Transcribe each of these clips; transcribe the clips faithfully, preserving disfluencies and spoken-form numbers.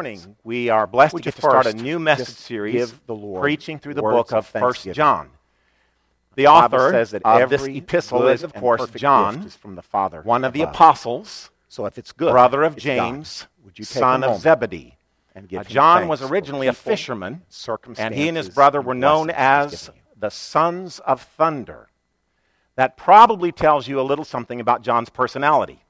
morning we are blessed Would to you get to start a first new message just series give the Lord preaching through the words book of of First thanksgiving? John. The The Bible author says that of this every epistle good is, of and course, perfect John, gift is from the Father one of the above. apostles, So if it's good, brother of it's James, God. Would you take son a of moment Zebedee. and give Uh, him John thanks was for originally a people, fisherman, and he and his circumstances, brother and were known blessings he's as given you? the Sons of Thunder. That probably tells you a little something about John's personality.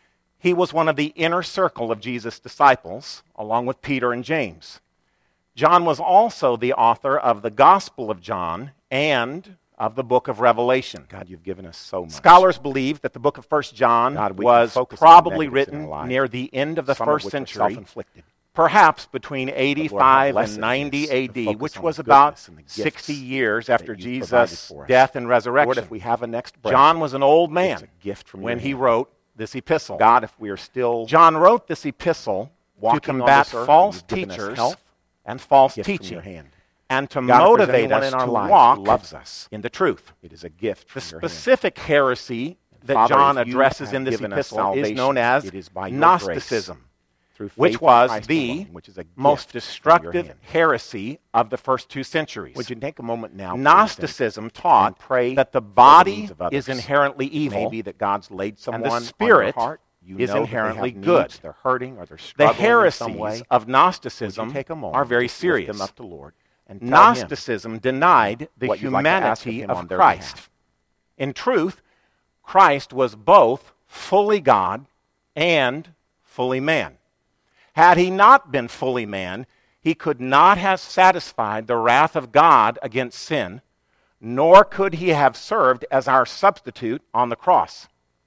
He was one of the inner circle of Jesus' disciples, along with Peter and James. John was also the author of the Gospel of John and of the book of Revelation. God, you've given us so much. Scholars believe that the book of First John God, we can was focus on probably the negatives in written our life, near the end of the some of first which are century, self-inflicted. perhaps between eighty-five blessed and it ninety is A to D, focus which on was the about goodness and the gifts sixty years after that you've provided Jesus' for us. death and Lord, resurrection. if we have a next breath, John was an old man it's a gift from when your he hand. wrote this epistle. God, if we are still John wrote this epistle to walking on combat this earth, false you've given us teachers health, and false gift from teaching, your hand. and to God, if there's motivate anyone us in our to lives walk who loves us, in the truth. it is a gift The from your hand. specific heresy that Father, John if you addresses have in this given us epistle is known salvation, as it is by your Gnosticism, grace, through faith which in was Christ the alone, which is a gift most from your destructive hand. heresy of the first two centuries. Would you take a moment now, please, and Gnosticism taught and pray that the for the body needs of others? is inherently evil, Maybe that God's laid someone and the on spirit your heart. You is know that inherently they have good. needs, they're hurting or they're The struggling in some way. heresies of Would you Gnosticism take a moment are very just lift serious. them up to Lord and tell him Gnosticism denied the what you'd like to ask of humanity him of on their Christ. behalf. In truth, Christ was both fully God and fully man. Had he not been fully man, he could not have satisfied the wrath of God against sin, nor could he have served as our substitute on the cross.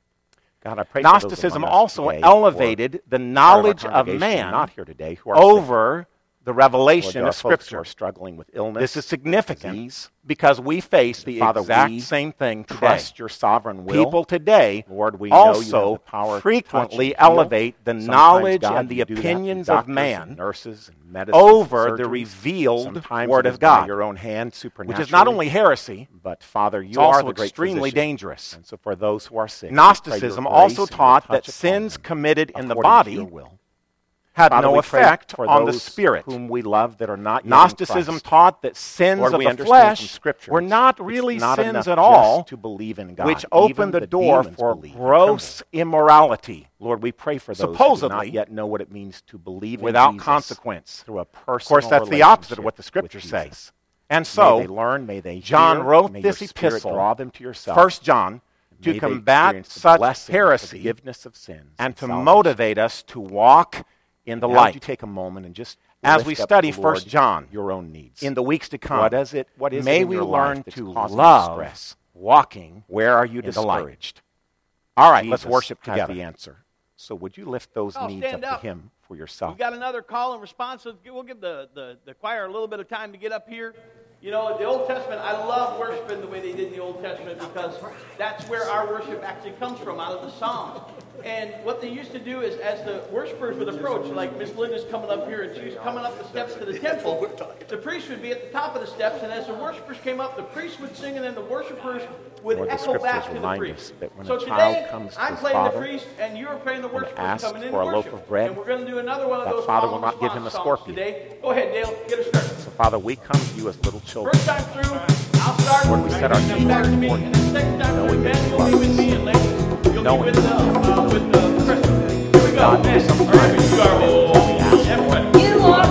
God, I pray for those Gnosticism among us also today, elevated the or part knowledge our of congregation man not here today, who are sick. over the Lord, revelation there are of folks who Scripture. are struggling with illness. This is significant disease. because we face the Father, exact we same thing today. Trust your sovereign will. People today Lord, we know you have also the power to frequently touch and heal. elevate the Sometimes, knowledge God, and the you do that through opinions of doctors man and nurses and medicine over and the surgeries. revealed Sometimes Word it is of God, by your own hand, which supernaturally. is not only heresy, but Father, you it's are also the great extremely physician. dangerous. And so for those who are sick, we pray Gnosticism your also grace and your taught that touch upon sins them committed in the according to body your will. had Father, no we pray effect for on the those spirit. whom we love that are not yet in Gnosticism Christ. taught that sins Lord, of we the understand from flesh Scripture were it's- not it's really not sins enough at all, just to believe in God. which Even opened the door demons for believe and gross immorality Lord, we pray for those who do supposedly not yet know what it means to believe in without Jesus consequence. through a Of personal course, that's the opposite of what the relationship Scriptures with say. Jesus. And May so, they learn, may they John hear, wrote may this your Spirit epistle, draw them to yourself. First John, to May they combat experience the such blessing of heresy forgiveness of sins and to salvation. motivate us to walk in the Now, would light you take a moment and just as lift we up to study the Lord First John your own needs. in the weeks to come. What is it? What is May it in we your learn life that's to causing love distress? walking. Where are you in the light. discouraged? All right, let's Jesus worship has together. the answer. So would you lift those Oh, needs up, stand up. to Him for yourself? We've got another call and response. So we'll give the, the, the choir a little bit of time to get up here. You know, the Old Testament, I love worshiping the way they did in the Old Testament because that's where our worship actually comes from, out of the Psalms. And what they used to do is, as the worshipers would approach, like Miss Linda's coming up here and she's coming up the steps to the temple, the priest would be at the top of the steps, and as the worshipers came up, the priest would sing, and then the worshipers would Lord, the echo back Scriptures to the remind priest. us that when So a today, child comes to I'm his playing father the priest, and you're playing the worshipers asks coming in for a worship. loaf of bread, and we're going to do another one of that those father call will and not give him a response songs scorpion. today. Go ahead, Dale, get us started. So, Father, we come to you as little children. First time through, I'll start. Lord, we set our and then feet back to me, before you, and then second time through, knowing that Ben, you you'll love be with us. me, and later you'll Knowing be with, uh, uh, with uh, Chris. Here we go. God, Ben, sometimes all right, you are holy. Everybody. You are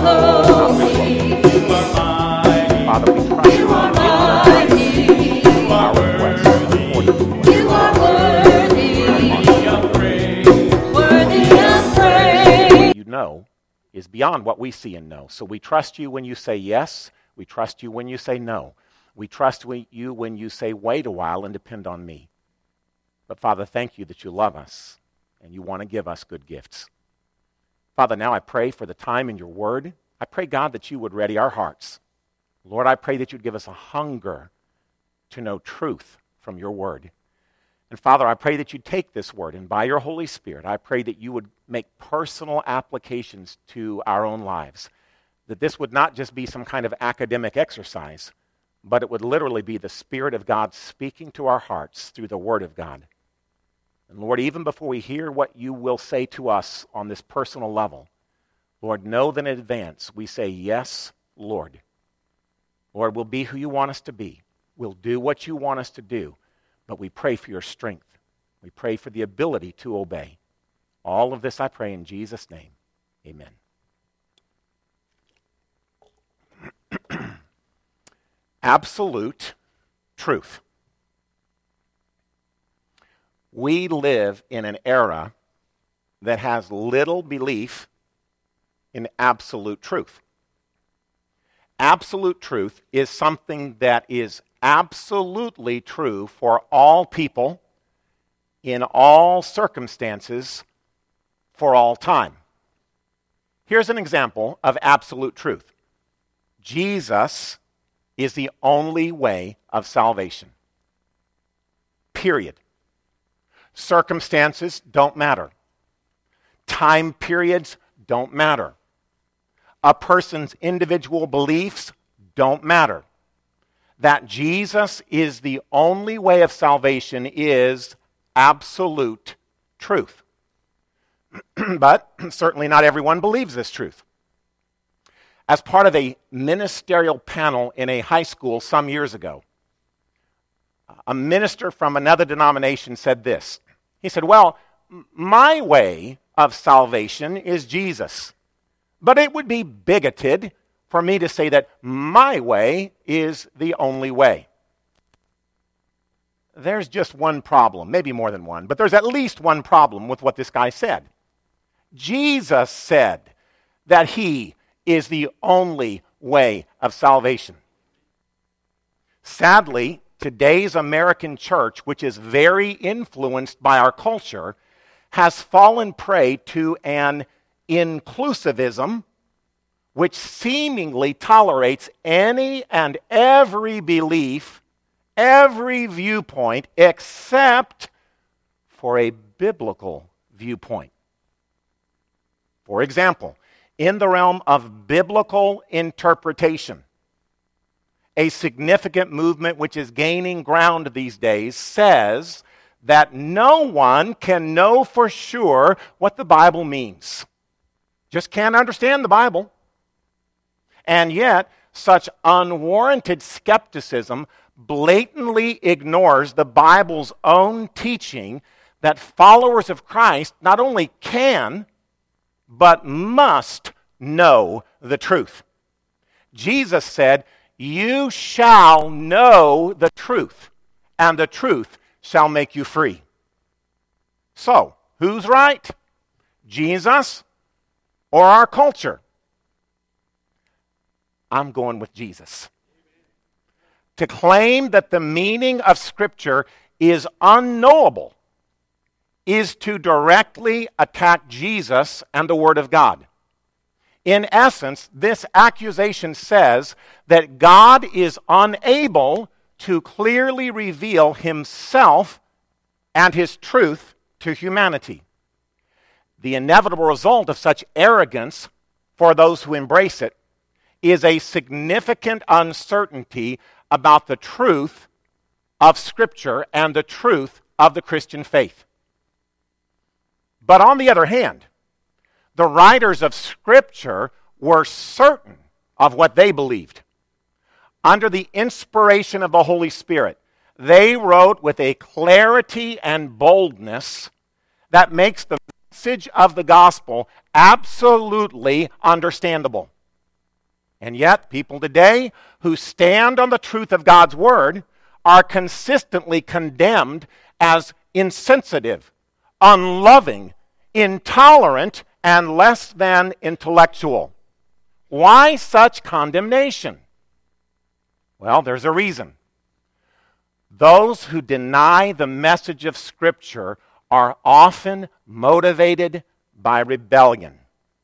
holy, You are mighty. Father, we trust you. you are mighty, You are Our requests worthy. according to your you are worthy, Worthy of praise. worthy of praise. you know is beyond what we see and know. So we trust you when you say yes. We trust you when you say no. We trust we- you when you say wait a while and depend on me. But Father, thank you that you love us and you want to give us good gifts. Father, now I pray for the time in your word. I pray, God, that you would ready our hearts. Lord, I pray that you'd give us a hunger to know truth from your word. And Father, I pray that you'd take this word, and by your Holy Spirit, I pray that you would make personal applications to our own lives. That this would not just be some kind of academic exercise, but it would literally be the Spirit of God speaking to our hearts through the Word of God. And Lord, even before we hear what you will say to us on this personal level, Lord, know that in advance we say, yes, Lord. Lord, we'll be who you want us to be. We'll do what you want us to do. But we pray for your strength. We pray for the ability to obey. All of this I pray in Jesus' name. Amen. Absolute truth. We live in an era that has little belief in absolute truth. Absolute truth is something that is absolutely true for all people, in all circumstances, for all time. Here's an example of absolute truth. Jesus is the only way of salvation. Period. Circumstances don't matter. Time periods don't matter. A person's individual beliefs don't matter. That Jesus is the only way of salvation is absolute truth. But certainly not everyone believes this truth. As part of a ministerial panel in a high school some years ago, a minister from another denomination said this. He said, well, my way of salvation is Jesus. But it would be bigoted for me to say that my way is the only way. There's just one problem, maybe more than one, but there's at least one problem with what this guy said. Jesus said that he is the only way of salvation. Sadly, today's American church, which is very influenced by our culture, has fallen prey to an inclusivism which seemingly tolerates any and every belief, every viewpoint, except for a biblical viewpoint. For example, in the realm of biblical interpretation, a significant movement which is gaining ground these days says that no one can know for sure what the Bible means. Just can't understand the Bible. And yet, such unwarranted skepticism blatantly ignores the Bible's own teaching that followers of Christ not only can, but must know the truth. Jesus said, you shall know the truth, and the truth shall make you free. So, who's right? Jesus or our culture? I'm going with Jesus. To claim that the meaning of Scripture is unknowable is to directly attack Jesus and the Word of God. In essence, this accusation says that God is unable to clearly reveal himself and his truth to humanity. The inevitable result of such arrogance for those who embrace it is a significant uncertainty about the truth of Scripture and the truth of the Christian faith. But on the other hand, the writers of Scripture were certain of what they believed. Under the inspiration of the Holy Spirit, they wrote with a clarity and boldness that makes the message of the gospel absolutely understandable. And yet, people today who stand on the truth of God's Word are consistently condemned as insensitive, unloving, intolerant, and less than intellectual. Why such condemnation? Well, there's a reason. Those who deny the message of Scripture are often motivated by rebellion.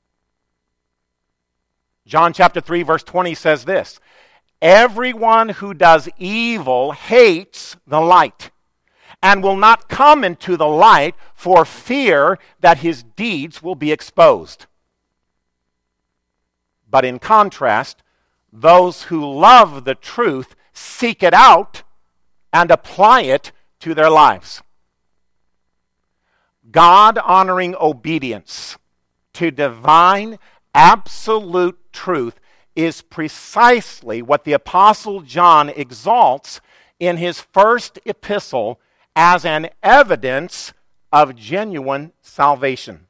John chapter three, verse twenty says this, everyone who does evil hates the light and will not come into the light for fear that his deeds will be exposed. But in contrast, those who love the truth seek it out and apply it to their lives. God-honoring obedience to divine absolute truth is precisely what the Apostle John exalts in his first epistle as an evidence of genuine salvation.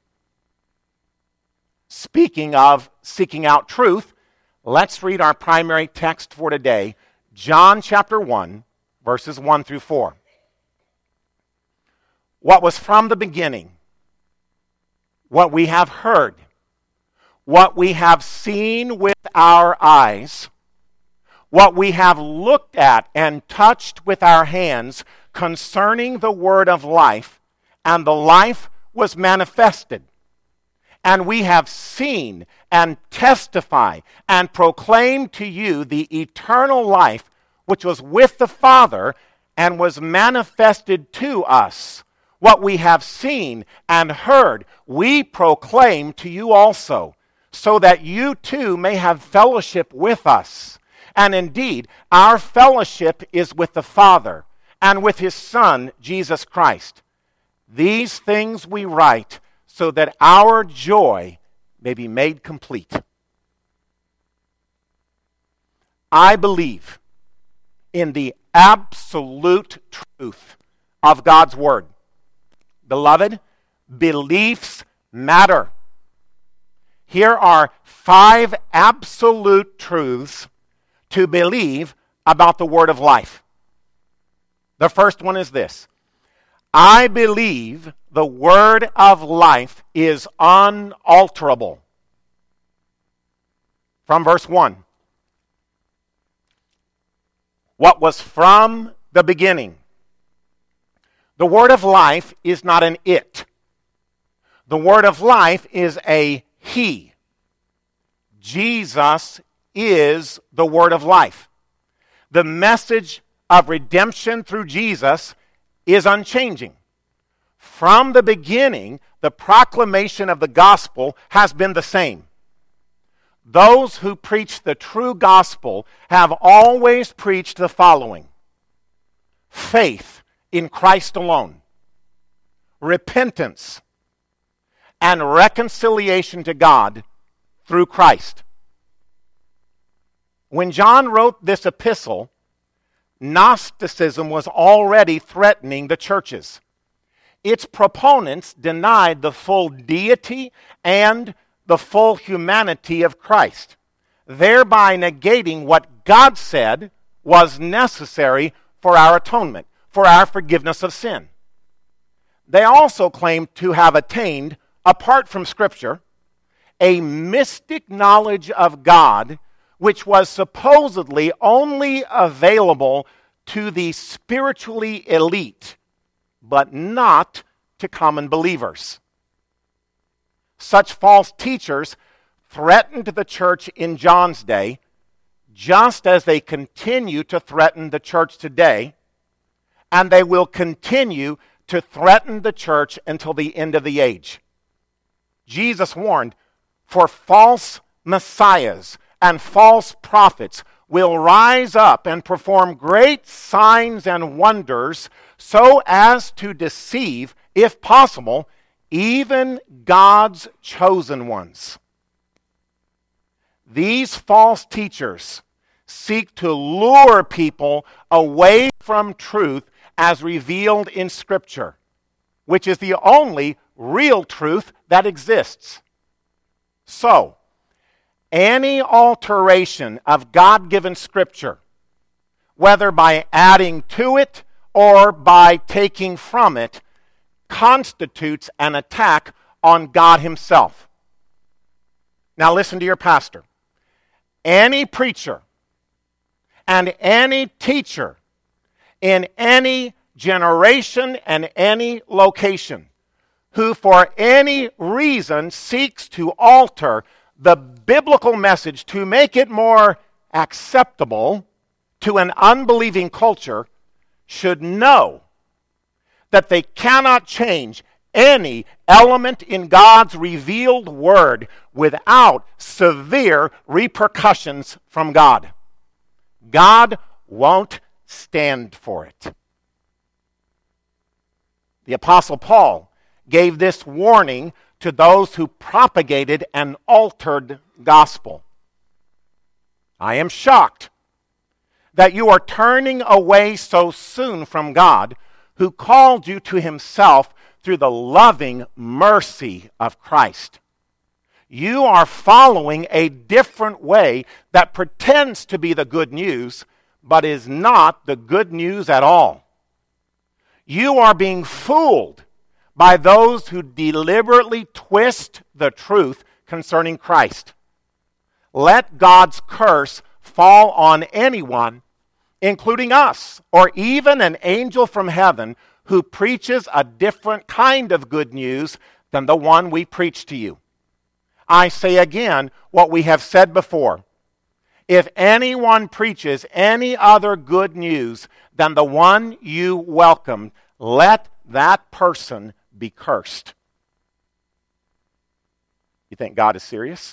Speaking of seeking out truth, let's read our primary text for today, John chapter one, verses one through four. What was from the beginning, what we have heard, what we have seen with our eyes, what we have looked at and touched with our hands concerning the word of life, and the life was manifested. And we have seen and testify and proclaim to you the eternal life which was with the Father and was manifested to us. What we have seen and heard, we proclaim to you also, so that you too may have fellowship with us. And indeed, our fellowship is with the Father and with his Son, Jesus Christ. These things we write so that our joy may be made complete. I believe in the absolute truth of God's Word. Beloved, beliefs matter. Here are five absolute truths to believe about the Word of life. The first one is this: I believe the word of life is unalterable. From verse one. What was from the beginning. The word of life is not an it. The word of life is a he. Jesus is the word of life. The message of redemption through Jesus is unchanging. From the beginning, the proclamation of the gospel has been the same. Those who preach the true gospel have always preached the following: faith in Christ alone, repentance, and reconciliation to God through Christ. When John wrote this epistle, Gnosticism was already threatening the churches. Its proponents denied the full deity and the full humanity of Christ, thereby negating what God said was necessary for our atonement, for our forgiveness of sin. They also claimed to have attained, apart from Scripture, a mystic knowledge of God which was supposedly only available to the spiritually elite, but not to common believers. Such false teachers threatened the church in John's day, just as they continue to threaten the church today, and they will continue to threaten the church until the end of the age. Jesus warned, for false messiahs and false prophets will rise up and perform great signs and wonders so as to deceive, if possible, even God's chosen ones. These false teachers seek to lure people away from truth as revealed in Scripture, which is the only real truth that exists. So, any alteration of God-given Scripture, whether by adding to it or by taking from it, constitutes an attack on God Himself. Now listen to your pastor. Any preacher and any teacher in any generation and any location who for any reason seeks to alter the biblical message to make it more acceptable to an unbelieving culture should know that they cannot change any element in God's revealed word without severe repercussions from God. God won't stand for it. The Apostle Paul gave this warning to those who propagated an altered gospel. I am shocked that you are turning away so soon from God, who called you to himself through the loving mercy of Christ. You are following a different way that pretends to be the good news, but is not the good news at all. You are being fooled by those who deliberately twist the truth concerning Christ. Let God's curse fall on anyone, including us, or even an angel from heaven who preaches a different kind of good news than the one we preach to you. I say again what we have said before. If anyone preaches any other good news than the one you welcomed, let that person be cursed. You think God is serious?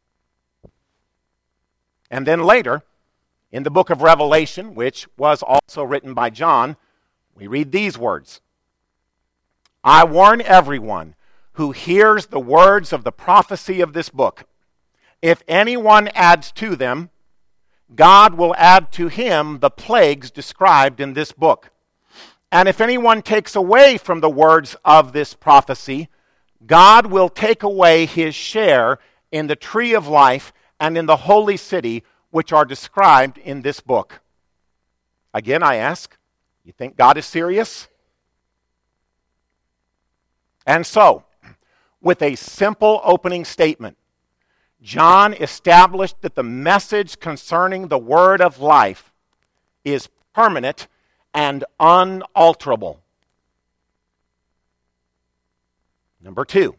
And then later, in the book of Revelation, which was also written by John, we read these words. I warn everyone who hears the words of the prophecy of this book. If anyone adds to them, God will add to him the plagues described in this book. And if anyone takes away from the words of this prophecy, God will take away his share in the tree of life and in the holy city, which are described in this book. Again, I ask, you think God is serious? And so, with a simple opening statement, John established that the message concerning the word of life is permanent and unalterable. Number two,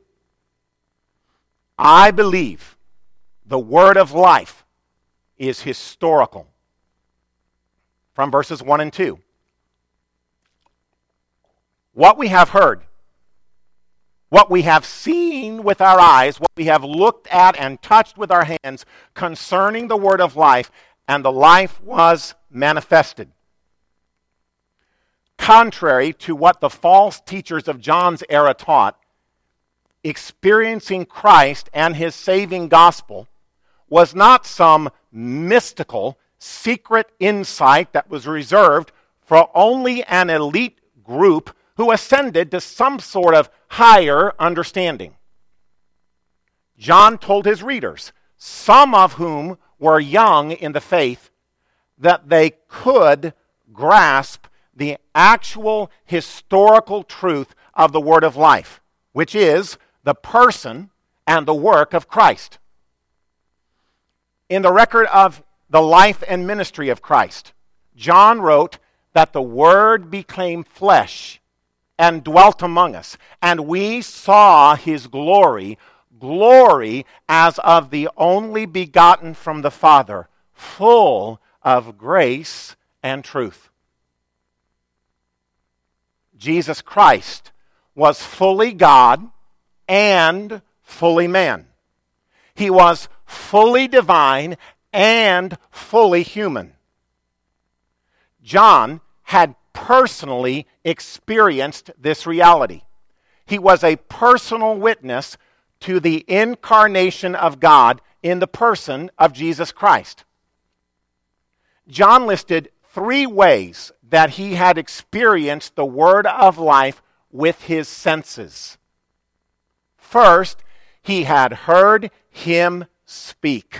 I believe the word of life is historical. From verses one and two. What we have heard, what we have seen with our eyes, what we have looked at and touched with our hands concerning the word of life, and the life was manifested. Contrary to what the false teachers of John's era taught, experiencing Christ and his saving gospel was not some mystical, secret insight that was reserved for only an elite group who ascended to some sort of higher understanding. John told his readers, some of whom were young in the faith, that they could grasp the actual historical truth of the word of life, which is the person and the work of Christ. In the record of the life and ministry of Christ, John wrote that the Word became flesh and dwelt among us, and we saw his glory, glory as of the only begotten from the Father, full of grace and truth. Jesus Christ was fully God and fully man. He was fully divine and fully human. John had personally experienced this reality. He was a personal witness to the incarnation of God in the person of Jesus Christ. John listed three ways that he had experienced the word of life with his senses. First, he had heard him speak.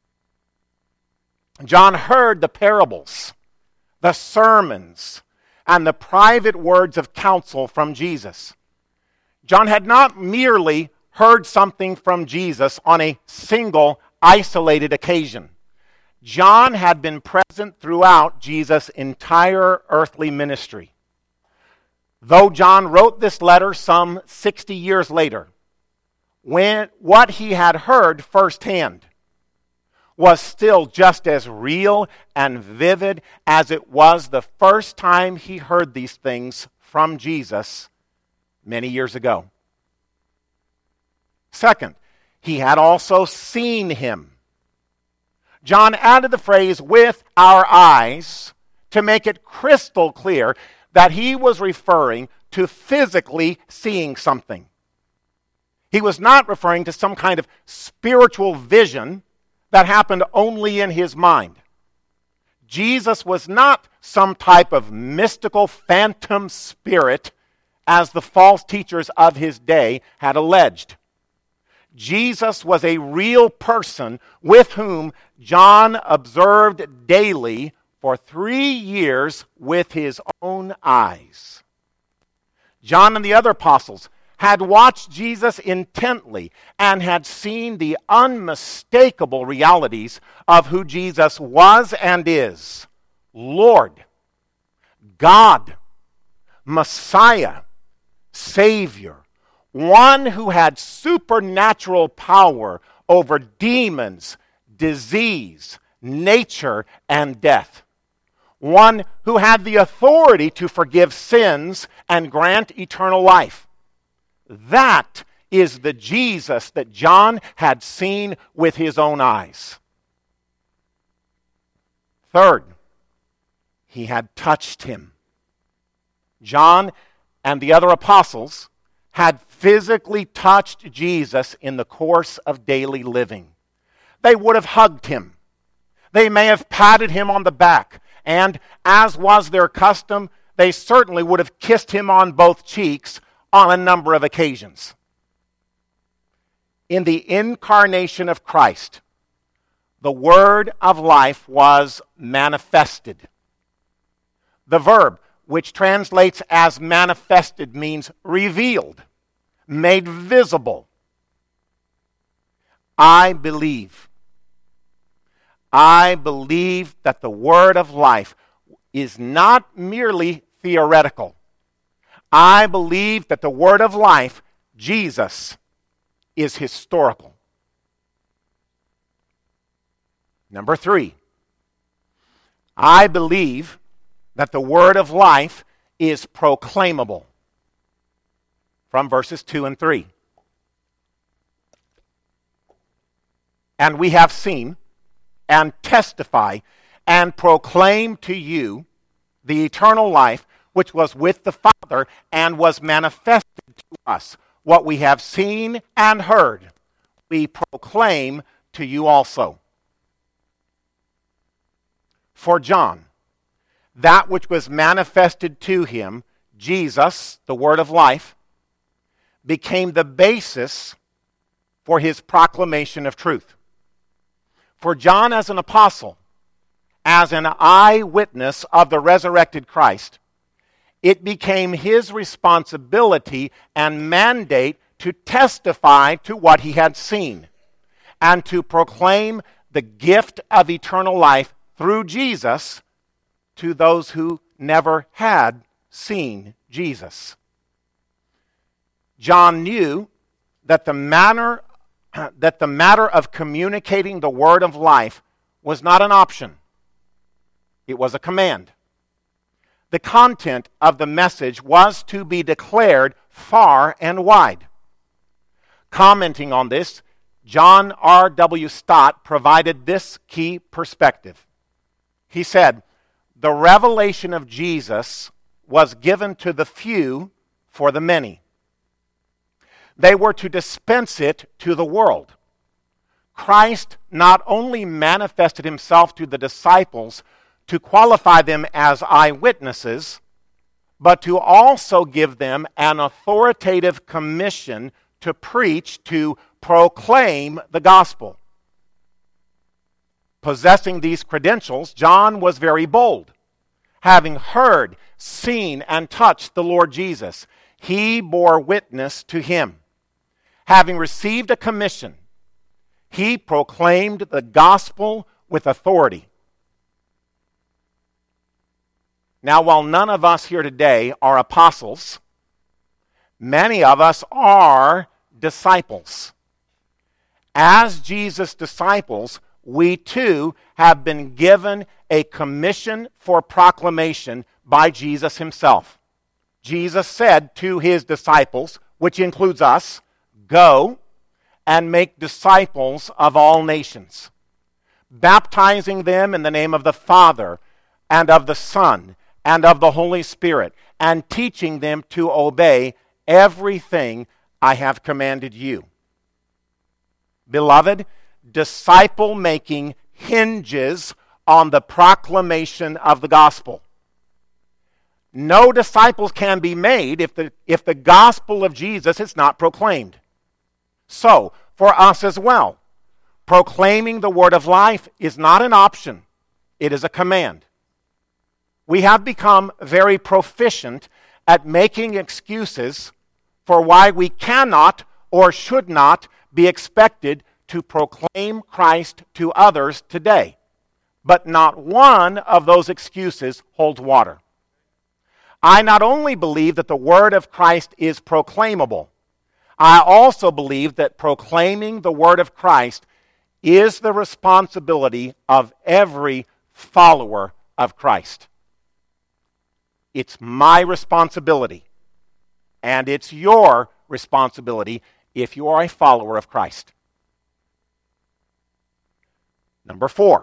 John heard the parables, the sermons, and the private words of counsel from Jesus. John had not merely heard something from Jesus on a single, isolated occasion. John had been present throughout Jesus' entire earthly ministry. Though John wrote this letter some sixty years later, when what he had heard firsthand was still just as real and vivid as it was the first time he heard these things from Jesus many years ago. Second, he had also seen him. John added the phrase, with our eyes, to make it crystal clear that he was referring to physically seeing something. He was not referring to some kind of spiritual vision that happened only in his mind. Jesus was not some type of mystical phantom spirit, as the false teachers of his day had alleged. Jesus was a real person with whom John observed daily for three years with his own eyes. John and the other apostles had watched Jesus intently and had seen the unmistakable realities of who Jesus was and is: Lord, God, Messiah, Savior, one who had supernatural power over demons, disease, nature, and death. One who had the authority to forgive sins and grant eternal life. That is the Jesus that John had seen with his own eyes. Third, he had touched him. John and the other apostles had physically touched Jesus in the course of daily living. They would have hugged him. They may have patted him on the back, and as was their custom, they certainly would have kissed him on both cheeks on a number of occasions. In the incarnation of Christ, the Word of life was manifested. The verb, which translates as manifested, means revealed, made visible. I believe. I believe that the Word of life is not merely theoretical. I believe that the Word of life, Jesus, is historical. Number three, I believe that the Word of life is proclaimable. From verses two and three. And we have seen and testify and proclaim to you the eternal life which was with the Father and was manifested to us. What we have seen and heard, we proclaim to you also. For John, that which was manifested to him, Jesus, the Word of life, became the basis for his proclamation of truth. For John, as an apostle, as an eyewitness of the resurrected Christ, it became his responsibility and mandate to testify to what he had seen and to proclaim the gift of eternal life through Jesus to those who never had seen Jesus. John knew that the manner that the matter of communicating the word of life was not an option. It was a command. The content of the message was to be declared far and wide. Commenting on this, John R W Stott provided this key perspective. He said, "The revelation of Jesus was given to the few for the many. They were to dispense it to the world. Christ not only manifested himself to the disciples to qualify them as eyewitnesses, but to also give them an authoritative commission to preach, to proclaim the gospel." Possessing these credentials, John was very bold. Having heard, seen, and touched the Lord Jesus, he bore witness to him. Having received a commission, he proclaimed the gospel with authority. Now, while none of us here today are apostles, many of us are disciples. As Jesus' disciples, we too have been given a commission for proclamation by Jesus himself. Jesus said to his disciples, which includes us, "Go and make disciples of all nations, baptizing them in the name of the Father and of the Son and of the Holy Spirit, and teaching them to obey everything I have commanded you. Beloved, disciple-making hinges on the proclamation of the gospel. No disciples can be made if the, if the gospel of Jesus is not proclaimed. So, for us as well, proclaiming the word of life is not an option. It is a command. We have become very proficient at making excuses for why we cannot or should not be expected to proclaim Christ to others today. But not one of those excuses holds water. I not only believe that the word of Christ is proclaimable, I also believe that proclaiming the word of Christ is the responsibility of every follower of Christ. It's my responsibility, and it's your responsibility if you are a follower of Christ. Number four,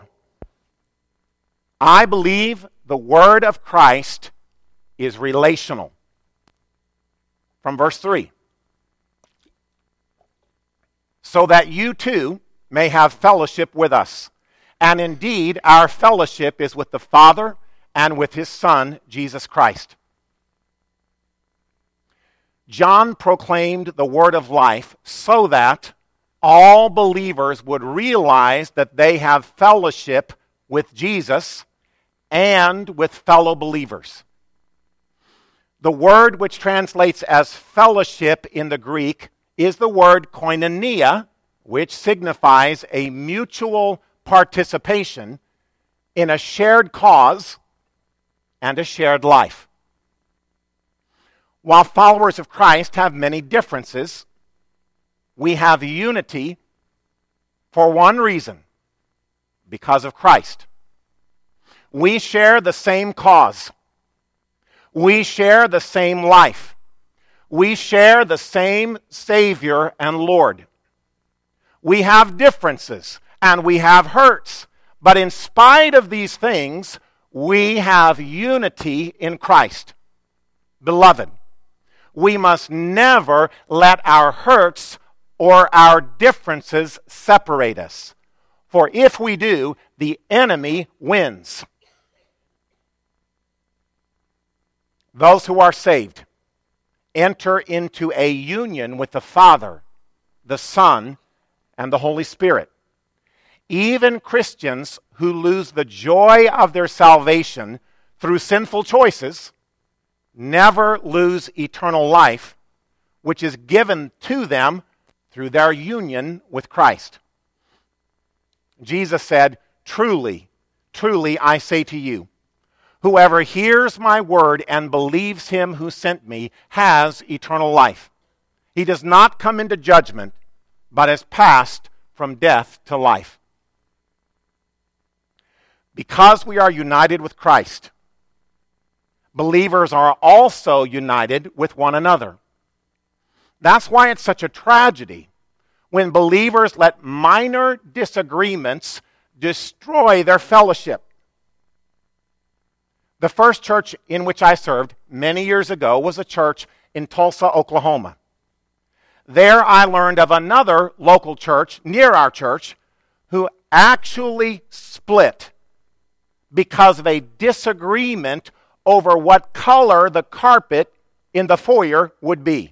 I believe the word of Christ is relational. From verse three. So that you too may have fellowship with us. And indeed, our fellowship is with the Father and with his Son, Jesus Christ. John proclaimed the word of life so that all believers would realize that they have fellowship with Jesus and with fellow believers. The word which translates as fellowship in the Greek is the word koinonia, which signifies a mutual participation in a shared cause and a shared life. While followers of Christ have many differences, we have unity for one reason: because of Christ. We share the same cause. We share the same life. We share the same Savior and Lord. We have differences and we have hurts, but in spite of these things, we have unity in Christ. Beloved, we must never let our hurts or our differences separate us. For if we do, the enemy wins. Those who are saved enter into a union with the Father, the Son, and the Holy Spirit. Even Christians who lose the joy of their salvation through sinful choices never lose eternal life, which is given to them through their union with Christ. Jesus said, "Truly, truly, I say to you, whoever hears my word and believes him who sent me has eternal life. He does not come into judgment, but has passed from death to life." Because we are united with Christ, believers are also united with one another. That's why it's such a tragedy when believers let minor disagreements destroy their fellowship. The first church in which I served many years ago was a church in Tulsa, Oklahoma. There I learned of another local church near our church who actually split because of a disagreement over what color the carpet in the foyer would be.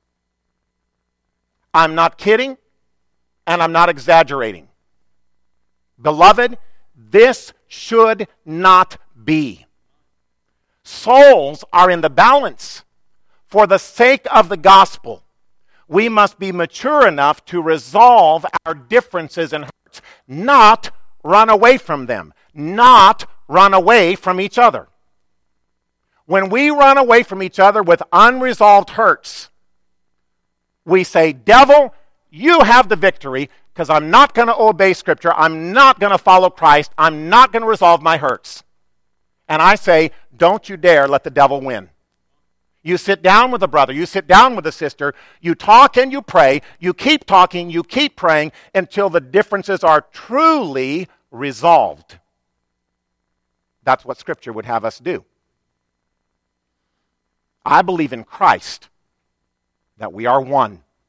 I'm not kidding, and I'm not exaggerating. Beloved, this should not be. Souls are in the balance. For the sake of the gospel, we must be mature enough to resolve our differences and hurts, not run away from them, not run away from each other. When we run away from each other with unresolved hurts, we say, "Devil, you have the victory because I'm not going to obey Scripture. I'm not going to follow Christ. I'm not going to resolve my hurts." And I say, don't you dare let the devil win. You sit down with a brother. You sit down with a sister. You talk and you pray. You keep talking. You keep praying until the differences are truly resolved. That's what Scripture would have us do. I believe in Christ that we are one.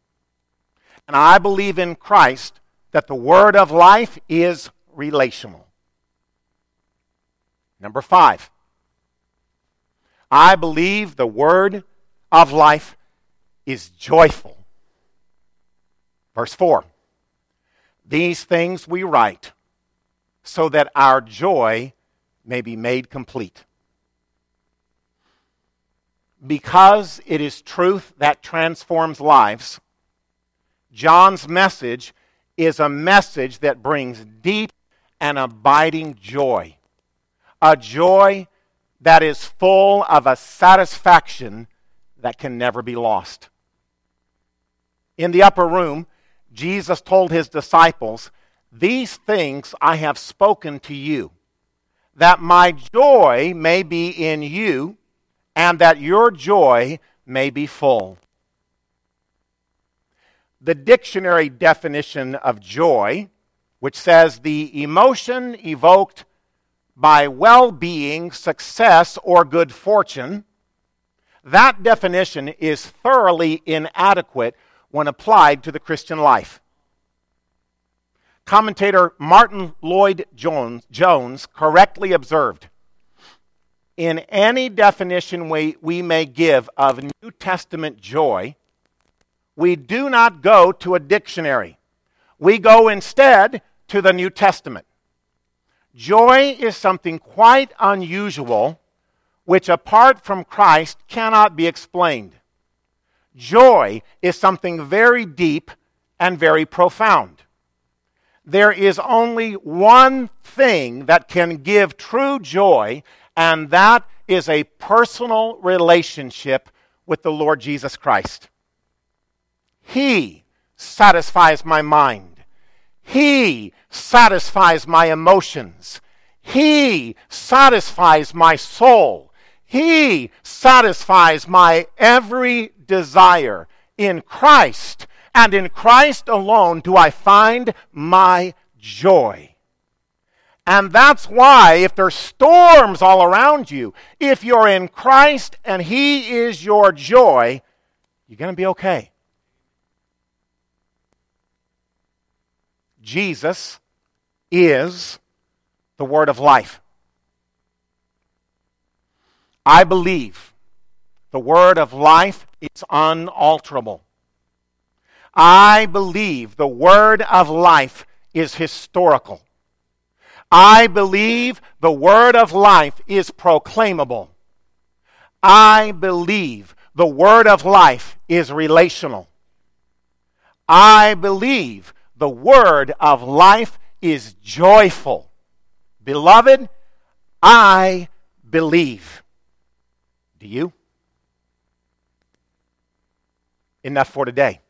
and I believe in Christ that the word of life is relational. Number five, I believe the word of life is joyful. Verse four, these things we write so that our joy may be made complete. Because it is truth that transforms lives, John's message is a message that brings deep and abiding joy. A joy that is full of a satisfaction that can never be lost. In the upper room, Jesus told his disciples, "These things I have spoken to you, that my joy may be in you, and that your joy may be full." The dictionary definition of joy, which says the emotion evoked by well-being, success, or good fortune, that definition is thoroughly inadequate when applied to the Christian life. Commentator Martin Lloyd-Jones Jones correctly observed, in any definition we, we may give of New Testament joy, we do not go to a dictionary. We go instead to the New Testament. Joy is something quite unusual, which apart from Christ cannot be explained. Joy is something very deep and very profound. There is only one thing that can give true joy, and that is a personal relationship with the Lord Jesus Christ. He satisfies my mind. He satisfies my emotions. He satisfies my soul. He satisfies my every desire. In Christ, and in Christ alone, do I find my joy. And that's why, if there's storms all around you, if you're in Christ and He is your joy, you're going to be okay. Jesus is the word of life. I believe the word of life is unalterable. I believe the word of life is historical. I believe the word of life is proclaimable. I believe the word of life is relational. I believe the word of life is joyful. Beloved, I believe. Do you? Enough for today.